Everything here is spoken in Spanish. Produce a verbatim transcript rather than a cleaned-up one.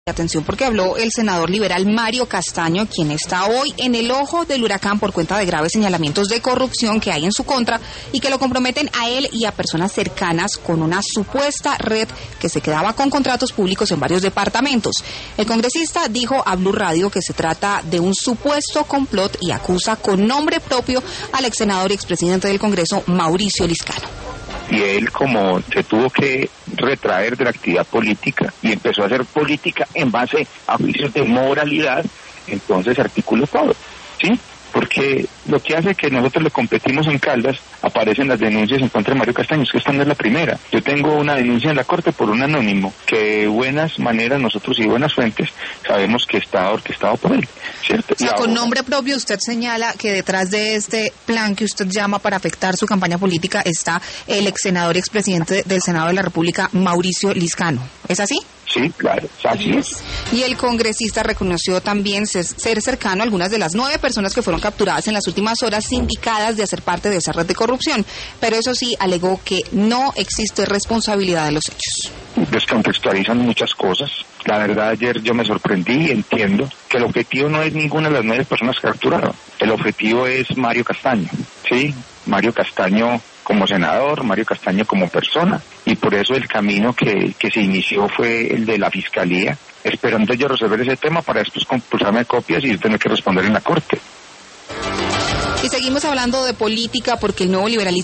Atención, porque habló el senador liberal Mario Castaño, quien está hoy en el ojo del huracán por cuenta de graves señalamientos de corrupción que hay en su contra y que lo comprometen a él y a personas cercanas con una supuesta red que se quedaba con contratos públicos en varios departamentos. El congresista dijo a Blue Radio que se trata de un supuesto complot y acusa con nombre propio al ex senador y expresidente del Congreso, Mauricio Liscano. Y él, como se tuvo que retraer de la actividad política y empezó a hacer política en base a juicios de moralidad, entonces articuló todo, ¿sí? Porque lo que hace que nosotros le competimos en Caldas, aparecen las denuncias en contra de Mario Castaño, es que esta no es la primera. Yo tengo una denuncia en la corte por un anónimo, que de buenas maneras nosotros y buenas fuentes sabemos que está orquestado por él, ¿cierto? O sea, y con ahora, nombre propio usted señala que detrás de este plan que usted llama para afectar su campaña política está el ex senador y expresidente del Senado de la República, Mauricio Liscano. ¿Es así? Sí, claro, así es. Y el congresista reconoció también ser, ser cercano a algunas de las nueve personas que fueron capturadas en las últimas horas sindicadas de hacer parte de esa red de corrupción, pero eso sí, alegó que no existe responsabilidad de los hechos. Descontextualizan muchas cosas. La verdad, ayer yo me sorprendí y entiendo que el objetivo no es ninguna de las nueve personas que capturaron. El objetivo es Mario Castaño, ¿sí? Mario Castaño como senador, Mario Castaño como persona, y por eso el camino que, que se inició fue el de la Fiscalía, esperando yo resolver ese tema para después compulsarme copias y yo tener que responder en la Corte. Y seguimos hablando de política porque el nuevo liberalismo